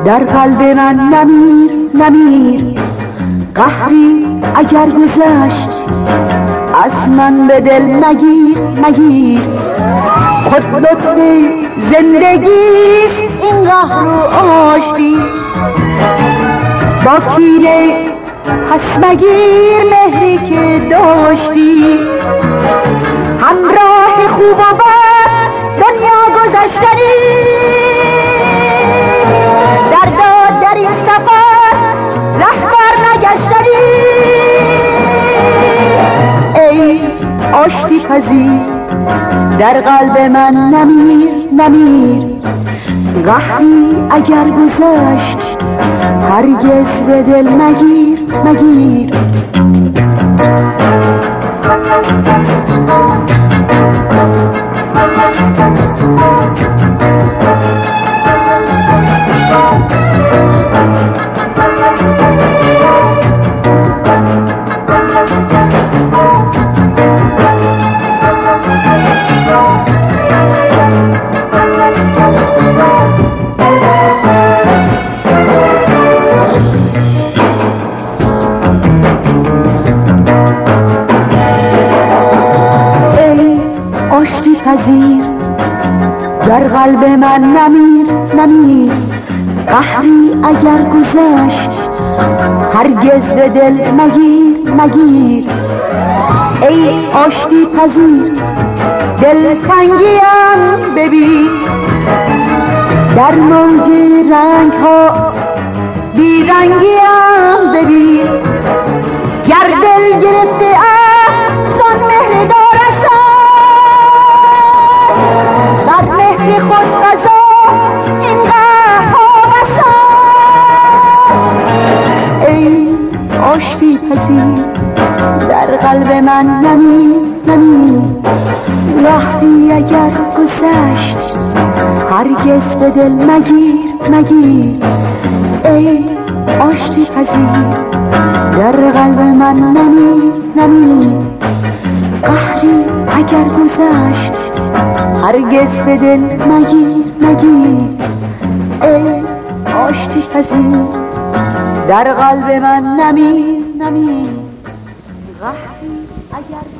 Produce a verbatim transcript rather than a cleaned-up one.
در قلب من نمیر نمیر، قهری اگر گذشت از من به دل مگیر مگیر. خود لطف زندگی این قهر رو آشتی، با کینه پس مگیر مهری که داشتی. همراه خوب و بد دنیا گذشتنی، در داد در این سفر رهبر نگشتنی. ای آشتی پذیر در قلب من نمیر نمیر، قهری اگر گذشت هرگز به دل مگیر مگیر. پذیر در قلب من نمیر نمیر، قهری اگر گذشت هرگز به دل مگیر مگیر. ای آشتی پذیر دلتنگیم ببین، در موج رنگ ها بیرنگیم ببین. گر دل گرفته ام مهر دارستم، بر مهر خود قضا این قهرها بستم. ای آشتی پذیر در قلب من نمیر نمیر، قهری اگر گذشت هرگز به دل مگیر مگیر. ای آشتی پذیر در قلب من نمیر نمیر، قهری اگر گذشت هرگز به دل مگیر مگیر. ای آشتی پذیر در قلب من نمیر نمیر، قهری اگر